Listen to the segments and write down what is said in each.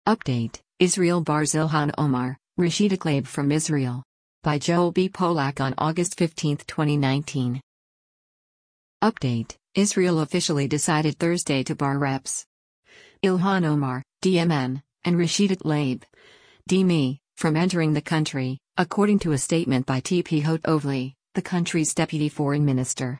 Update: Israel bars Ilhan Omar, Rashida Tlaib from Israel. By Joel B. Polak on August 15, 2019. Update: Israel officially decided Thursday to bar Reps. Ilhan Omar, DMN, and Rashida Tlaib, DME, from entering the country, according to a statement by TP Hotovely, the country's deputy foreign minister.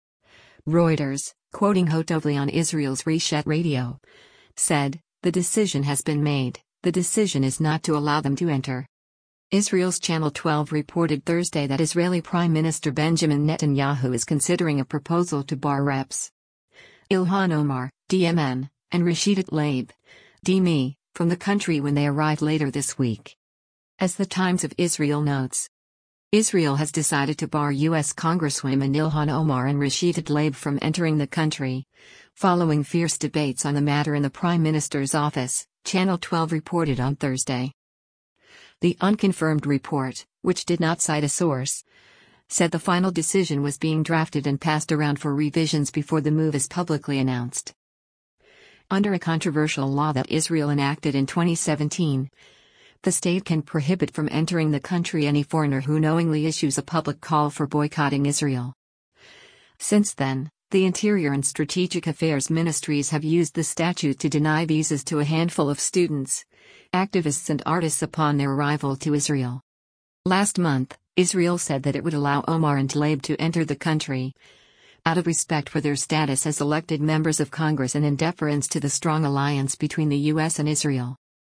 Reuters, quoting Hotovely on Israel's Reshet radio, said, "The decision has been made, the decision is not to allow them to enter." Israel's Channel 12 reported Thursday that Israeli Prime Minister Benjamin Netanyahu is considering a proposal to bar Reps. Ilhan Omar, DMN, and Rashida Tlaib, DME, from the country when they arrive later this week. As the Times of Israel notes, Israel has decided to bar U.S. Congresswomen Ilhan Omar and Rashida Tlaib from entering the country, following fierce debates on the matter in the Prime Minister's office, Channel 12 reported on Thursday. The unconfirmed report, which did not cite a source, said the final decision was being drafted and passed around for revisions before the move is publicly announced. Under a controversial law that Israel enacted in 2017, the state can prohibit from entering the country any foreigner who knowingly issues a public call for boycotting Israel. Since then, the Interior and Strategic Affairs ministries have used the statute to deny visas to a handful of students, activists and artists upon their arrival to Israel. Last month, Israel said that it would allow Omar and Tlaib to enter the country, out of respect for their status as elected members of Congress and in deference to the strong alliance between the U.S. and Israel.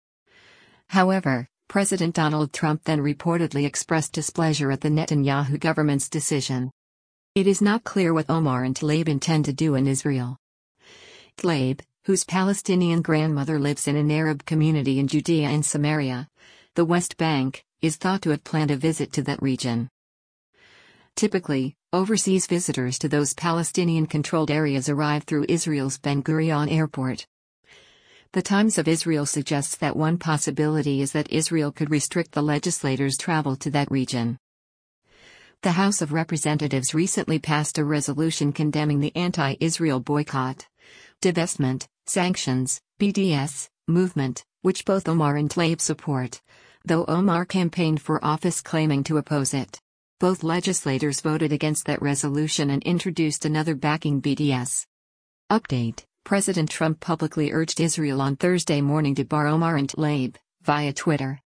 However, President Donald Trump then reportedly expressed displeasure at the Netanyahu government's decision. It is not clear what Omar and Tlaib intend to do in Israel. Tlaib, whose Palestinian grandmother lives in an Arab community in Judea and Samaria, the West Bank, is thought to have planned a visit to that region. Typically, overseas visitors to those Palestinian-controlled areas arrive through Israel's Ben Gurion Airport. The Times of Israel suggests that one possibility is that Israel could restrict the legislators' travel to that region. The House of Representatives recently passed a resolution condemning the anti-Israel boycott, divestment, sanctions, BDS, movement, which both Omar and Tlaib support, though Omar campaigned for office claiming to oppose it. Both legislators voted against that resolution and introduced another backing BDS. Update: President Trump publicly urged Israel on Thursday morning to bar Omar and Tlaib, via Twitter.